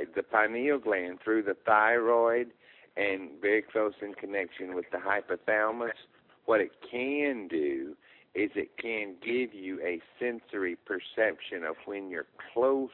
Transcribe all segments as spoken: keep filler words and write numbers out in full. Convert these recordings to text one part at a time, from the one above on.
the pineal gland through the thyroid and very close in connection with the hypothalamus, what it can do is it can give you a sensory perception of when you're close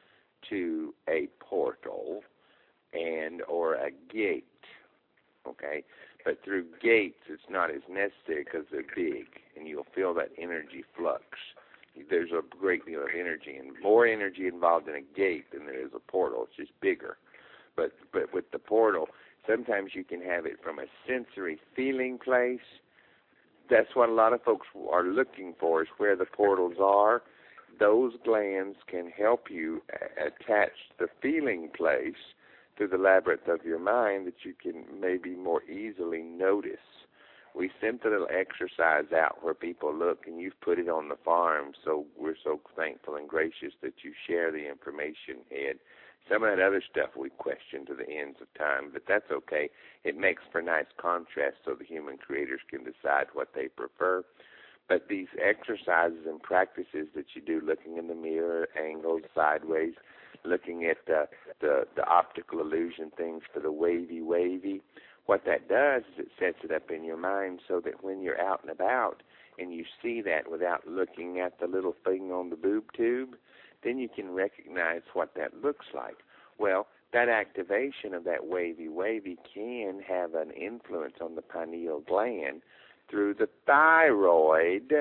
to a portal and or a gate, okay? But through gates, it's not as necessary because they're big, and you'll feel that energy flux. There's a great deal of energy, and more energy involved in a gate than there is a portal. It's just bigger. But but with the portal, sometimes you can have it from a sensory feeling place. That's what a lot of folks are looking for, is where the portals are. Those glands can help you attach the feeling place to the labyrinth of your mind that you can maybe more easily notice. We sent a little exercise out where people look, and you've put it on the farm, so we're so thankful and gracious that you share the information, Ed. Some of that other stuff we question to the ends of time, but that's okay. It makes for nice contrast so the human creators can decide what they prefer. But these exercises and practices that you do, looking in the mirror, angles, sideways, looking at the, the, the optical illusion things for the wavy, wavy, what that does is it sets it up in your mind so that when you're out and about and you see that without looking at the little thing on the boob tube, then you can recognize what that looks like. Well, that activation of that wavy, wavy can have an influence on the pineal gland through the thyroid,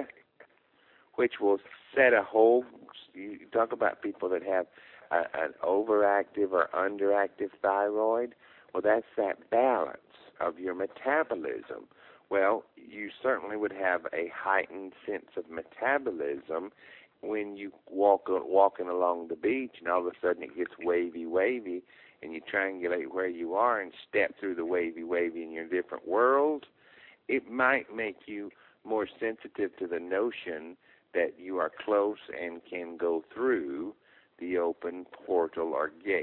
which will set a whole, you talk about people that have a, an overactive or underactive thyroid. Well, that's that balance of your metabolism. Well, you certainly would have a heightened sense of metabolism when you walk walking along the beach and all of a sudden it gets wavy, wavy, and you triangulate where you are and step through the wavy, wavy in your different world. It might make you more sensitive to the notion that you are close and can go through the open portal or gate.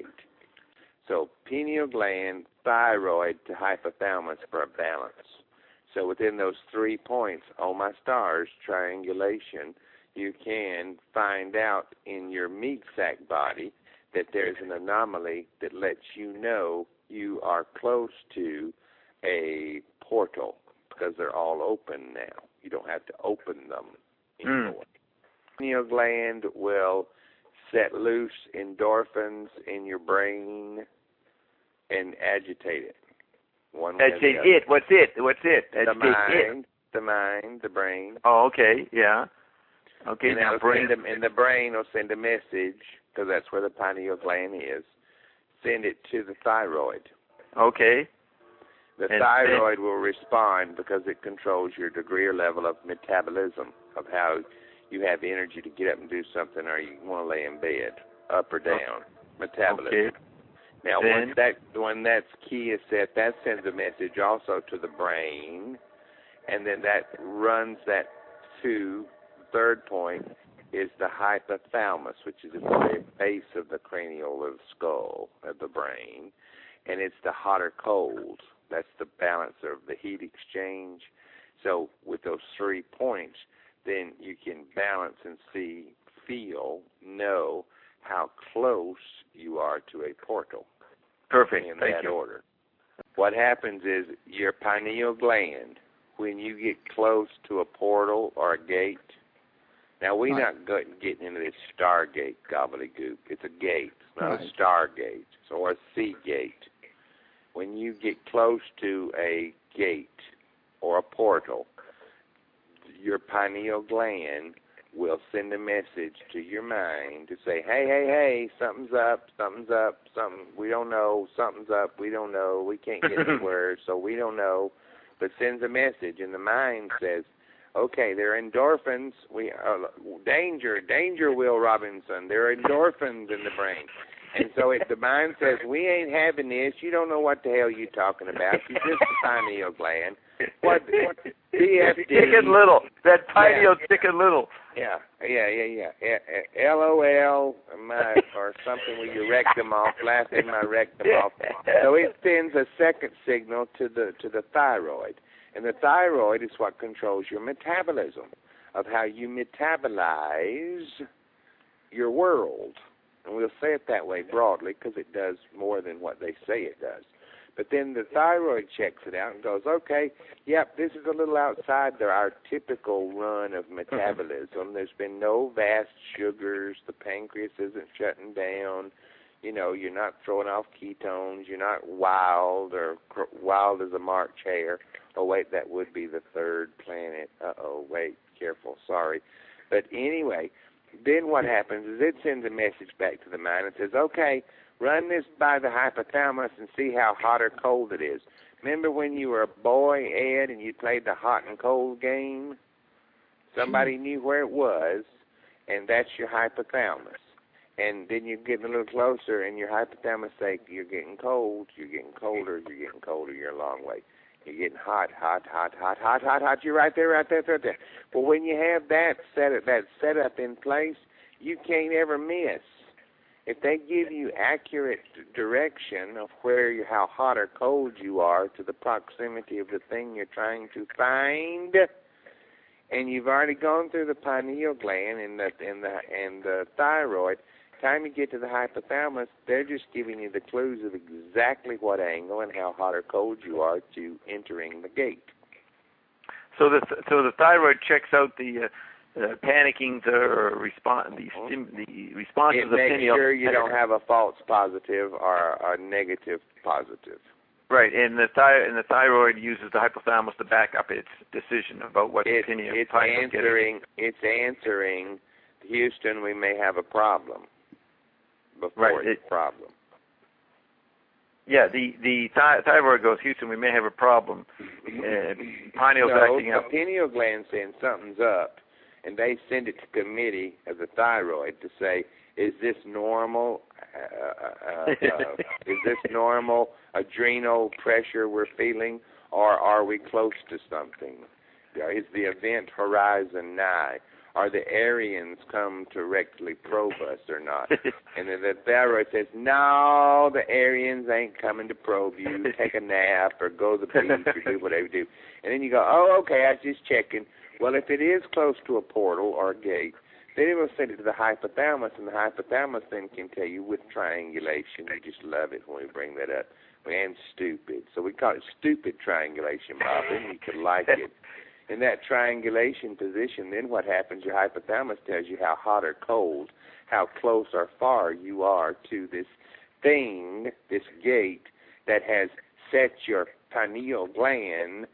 So pineal gland, thyroid to hypothalamus for a balance. So within those three points, oh my stars, triangulation, you can find out in your meat sac body that there's an anomaly that lets you know you are close to a portal because they're all open now. You don't have to open them anymore. Mm. Pineal gland will set loose endorphins in your brain and agitate it. One agitate it. What's it? What's it? The agitate mind. It. The mind. The brain. Oh, okay. Yeah. Okay. And, now brain. Send a, and the brain will send a message, because that's where the pineal gland is. Send it to the thyroid. Okay. The and thyroid then, will respond because it controls your degree or level of metabolism, of how you have energy to get up and do something, or you want to lay in bed, up or down. Metabolism. Okay. Now, then, once that when that's key is set, that sends a message also to the brain, and then that runs that to the third point is the hypothalamus, which is at the very base of the cranial of the skull of the brain, and it's the hot or cold. That's the balance of the heat exchange. So with those three points, then you can balance and see, feel, know how close you are to a portal. Perfect. In Thank that you. order. What happens is your pineal gland, when you get close to a portal or a gate, now we're right. not getting into this stargate gobbledygook. It's a gate. It's not right. a stargate or a sea gate. When you get close to a gate or a portal, your pineal gland will send a message to your mind to say, hey, hey, hey, something's up, something's up, something, we don't know, something's up, we don't know, we can't get anywhere, so we don't know, but sends a message, and the mind says, okay, there are endorphins, we uh, danger, danger, Will Robinson, there are endorphins in the brain. And so if the mind says, we ain't having this, you don't know what the hell you're talking about, you're just a pineal gland. What, what B F D? Chicken Little, that pineal yeah. Chicken Little. Yeah, yeah, yeah, yeah. L O L my, or something with your rectum off, laughing my rectum off. So it sends a second signal to the to the thyroid. And the thyroid is what controls your metabolism, of how you metabolize your world. And we'll say it that way broadly because it does more than what they say it does. But then the thyroid checks it out and goes, okay, yep, this is a little outside the, our typical run of metabolism. There's been no vast sugars. The pancreas isn't shutting down. You know, you're not throwing off ketones. You're not wild or cr- wild as a March hare. Oh, wait, that would be the third planet. Uh-oh, wait, careful, sorry. But anyway, then what happens is it sends a message back to the mind and says, okay, run this by the hypothalamus and see how hot or cold it is. Remember when you were a boy, Ed, and you played the hot and cold game? Somebody knew where it was, and that's your hypothalamus. And then you get a little closer, and your hypothalamus say, you're getting cold, you're getting colder, you're getting colder, you're a long way. You're getting hot, hot, hot, hot, hot, hot, hot. You're right there, right there, right there. Well, when you have that set that setup in place, you can't ever miss. If they give you accurate direction of where you, how hot or cold you are to the proximity of the thing you're trying to find, and you've already gone through the pineal gland and the and the and the thyroid, time you get to the hypothalamus, they're just giving you the clues of exactly what angle and how hot or cold you are to entering the gate. So the so the thyroid checks out the uh, uh, panickings or response the stim- the responses It of makes pineal. sure you don't have a false positive or a negative positive. Right, and the thy- and the thyroid uses the hypothalamus to back up its decision about what It, the pineal. it's pineal answering. It's answering. Houston, we may have a problem. Before Right, it's it, a problem. Yeah, the the thi- thyroid goes, Houston, we may have a problem. Uh, pineal's no, acting the up. pineal gland saying something's up, and they send it to committee of the thyroid to say, is this normal? Uh, uh, uh, is this normal adrenal pressure we're feeling, or are we close to something? Is the event horizon nigh? Are the Aryans come to rectally probe us or not? And then the thyroid says, no, the Aryans ain't coming to probe you. Take a nap or go to the beach or do whatever you do. And then you go, oh, okay, I was just checking. Well, if it is close to a portal or a gate, then it will send it to the hypothalamus, and the hypothalamus then can tell you with triangulation. I just love it when we bring that up. And stupid. So we call it stupid triangulation, Bob, and you could like it. In that triangulation position, then what happens, your hypothalamus tells you how hot or cold, how close or far you are to this thing, this gate, that has set your pineal gland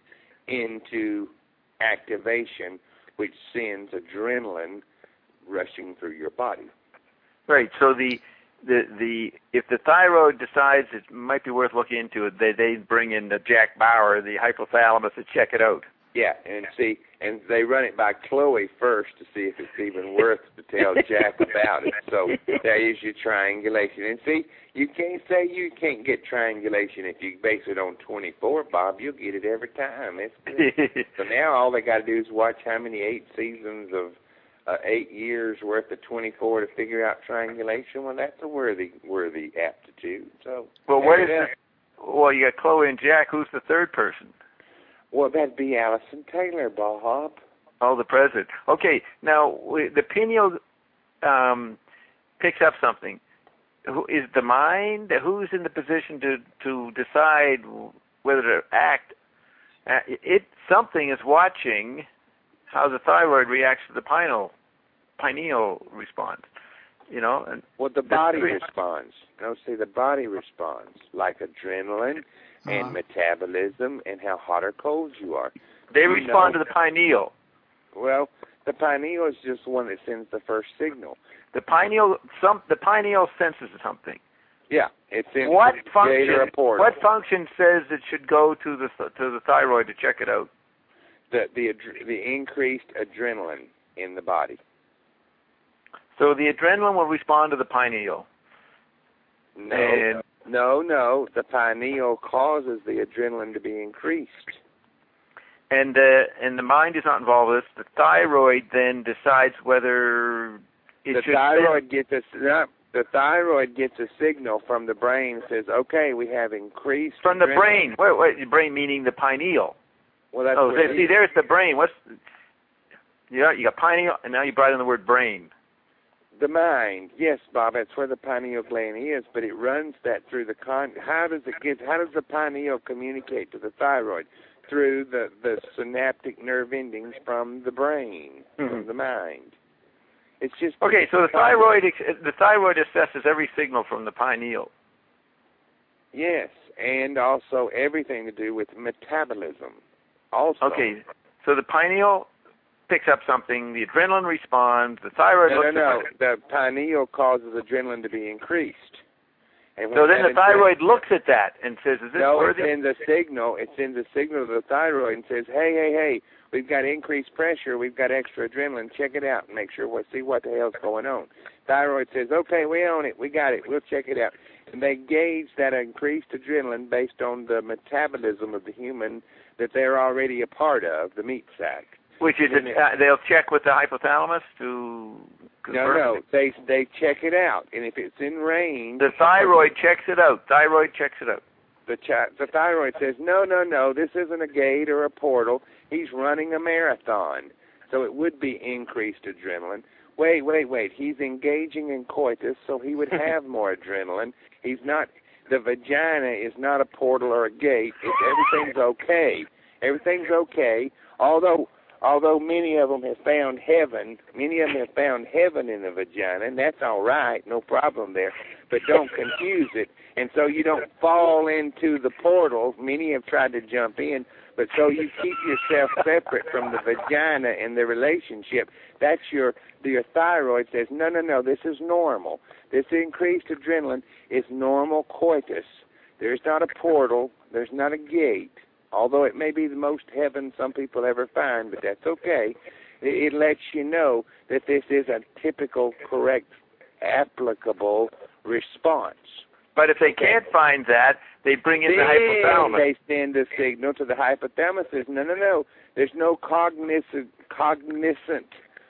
into activation, which sends adrenaline rushing through your body. Right, so the the the if the thyroid decides it might be worth looking into it, they they bring in the Jack Bauer, the hypothalamus, to check it out. Yeah, and see, and they run it by Chloe first to see if it's even worth to tell Jack about it. So there is your triangulation. And see, you can't say you can't get triangulation if you base it on twenty-four, Bob. You'll get it every time. It's good. So now all they got to do is watch how many eight seasons of uh, eight years worth of twenty-four to figure out triangulation. Well, that's a worthy, worthy aptitude. So well, what is the, well, you got Chloe and Jack. Who's the third person? Well, that'd be Allison Taylor, Bob. Oh, the president. Okay, now we, the pineal um, picks up something. Who is the mind? Who's in the position to to decide whether to act? Uh, it something is watching how the thyroid reacts to the pineal pineal response. You know, and well, the body responds. No, see, the body responds like adrenaline and uh-huh. metabolism and how hot or cold you are. They you respond know, to the pineal. Well, the pineal is just the one that sends the first signal. The pineal, some the pineal senses something. Yeah, it's in what function? Report. What function says it should go to the to the thyroid to check it out? The the the increased adrenaline in the body. So the adrenaline will respond to the pineal. No, and no, no. The pineal causes the adrenaline to be increased. And uh, and the mind is not involved with this. The thyroid then decides whether it the should. Thyroid gets a, no, the thyroid gets a signal from the brain that says, okay, we have increased From the adrenaline. brain. Wait, wait, the brain meaning the pineal. Well, that's oh, what see, there's the brain. What's yeah? You got pineal, and now you brought in the word brain. The mind, yes, Bob, that's where the pineal gland is, but it runs that through the con. How does it get? How does the pineal communicate to the thyroid? Through the the synaptic nerve endings from the brain, mm-hmm. from the mind. It's just okay. So the thyroid, the thyroid assesses every signal from the pineal. Yes, and also everything to do with metabolism. Also. Okay, so the pineal picks up something, the adrenaline responds, the thyroid no, looks no, at no. The pineal causes adrenaline to be increased. And so then the thyroid looks at that and says, is this no, worthy? No, it's in the signal. It's in the signal of the thyroid and says, hey, hey, hey, we've got increased pressure. We've got extra adrenaline. Check it out and make sure we'll see what the hell's going on. Thyroid says, okay, we own it. We got it. We'll check it out. And they gauge that increased adrenaline based on the metabolism of the human that they're already a part of, the meat sac. Which is, it, uh, they'll check with the hypothalamus to confirm. No, no, they they check it out, and if it's in range, the thyroid checks it out. Thyroid checks it out. The ch- the thyroid says, no, no, no, this isn't a gate or a portal. He's running a marathon, so it would be increased adrenaline. Wait, wait, wait. He's engaging in coitus, so he would have more adrenaline. He's not. The vagina is not a portal or a gate. It's, everything's okay. Everything's okay. Although. Although many of them have found heaven, many of them have found heaven in the vagina, and that's all right, no problem there. But don't confuse it. And so you don't fall into the portal. Many have tried to jump in, but so you keep yourself separate from the vagina and the relationship. That's your, your thyroid says, no, no, no, this is normal. This increased adrenaline is normal coitus. There's not a portal. There's not a gate. Although it may be the most heaven some people ever find, but that's okay. It, it lets you know that this is a typical, correct, applicable response. But if they can't find that, they bring in then the hypothalamus. They send a signal to the hypothalamus. Says, no, no, no. There's no cognizant, cognizant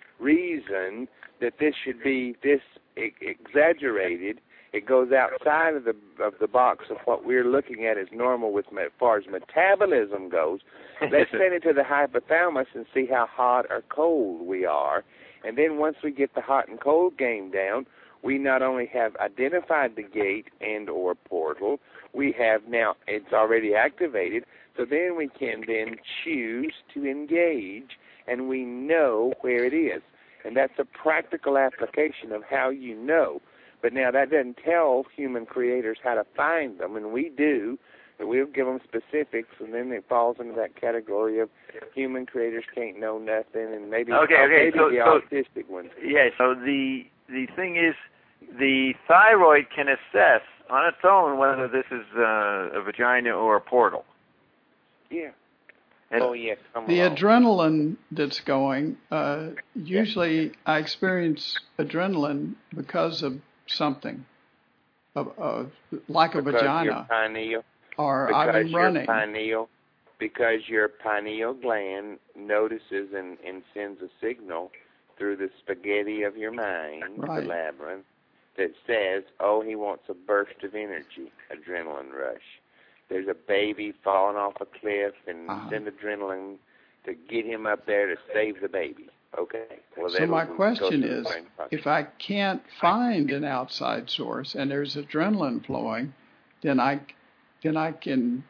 reason that this should be this e- exaggerated. It goes outside of the of the box of what we're looking at as normal with as far as metabolism goes. Let's send it to the hypothalamus and see how hot or cold we are. And then once we get the hot and cold game down, we not only have identified the gate and or portal, we have now, it's already activated, so then we can then choose to engage, and we know where it is. And that's a practical application of how you know. But now that doesn't tell human creators how to find them, and we do. And we'll give them specifics, and then it falls into that category of human creators can't know nothing, and maybe, okay, okay. maybe so, the so, autistic ones. Yeah, so the the thing is, the thyroid can assess on its own whether this is uh, a vagina or a portal. Yeah. And oh, yeah. Come the along. adrenaline that's going, uh, usually yeah. I experience adrenaline because of something, of, of like a because vagina. Your pineal, or because I've been running. Your pineal, because your pineal gland notices and, and sends a signal through the spaghetti of your mind, right. the labyrinth, that says, oh, he wants a burst of energy, adrenaline rush. There's a baby falling off a cliff, and uh-huh. send adrenaline to get him up there to save the baby. Okay. Well, so my question is, if I can't find an outside source and there's adrenaline flowing, then I, then I can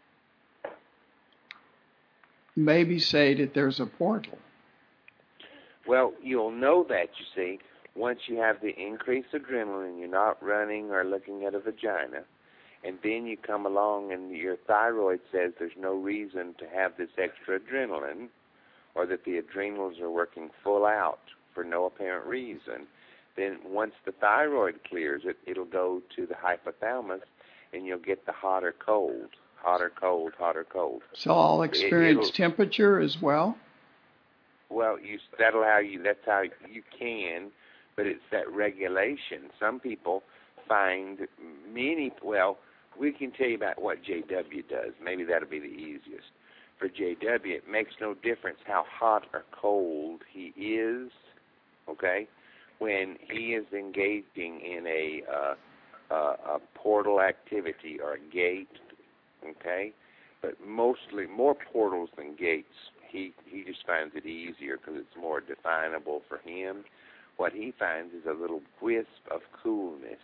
maybe say that there's a portal. Well, you'll know that, you see, once you have the increased adrenaline and you're not running or looking at a vagina, and then you come along and your thyroid says there's no reason to have this extra adrenaline, or that the adrenals are working full out for no apparent reason, then once the thyroid clears it, it'll go to the hypothalamus, and you'll get the hot or cold, hot or cold, hot or cold. So I'll experience it, temperature as well? Well, you that'll how you that's how you can, but it's that regulation. Some people find many, well, we can tell you about what J W does. Maybe that'll be the easiest. For J W, it makes no difference how hot or cold he is, okay, when he is engaging in a, uh, uh, a portal activity or a gate, okay, but mostly more portals than gates. He, he just finds it easier because it's more definable for him. what he finds is a little wisp of coolness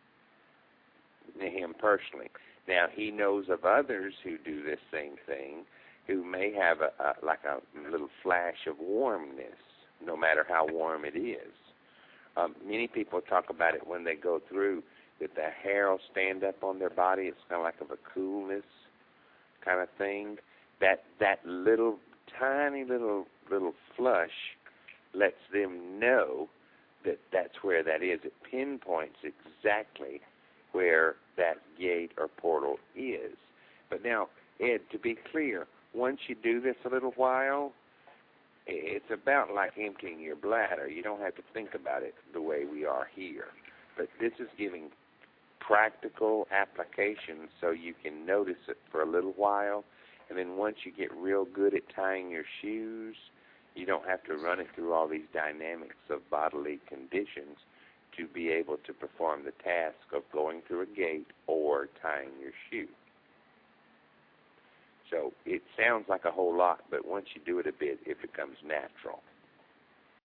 to him personally. Now, he knows of others who do this same thing, who may have a, a like a little flash of warmness, no matter how warm it is. Um, many people talk about it when they go through, that the hair will stand up on their body. It's kind of like of a coolness kind of thing. That that little, tiny little, little flush lets them know that that's where that is. It pinpoints exactly where that gate or portal is. But now, Ed, to be clear, once you do this a little while, it's about like emptying your bladder. You don't have to think about it the way we are here. But this is giving practical application so you can notice it for a little while. And then once you get real good at tying your shoes, you don't have to run it through all these dynamics of bodily conditions to be able to perform the task of going through a gate or tying your shoe. So it sounds like a whole lot, but once you do it a bit, it becomes natural.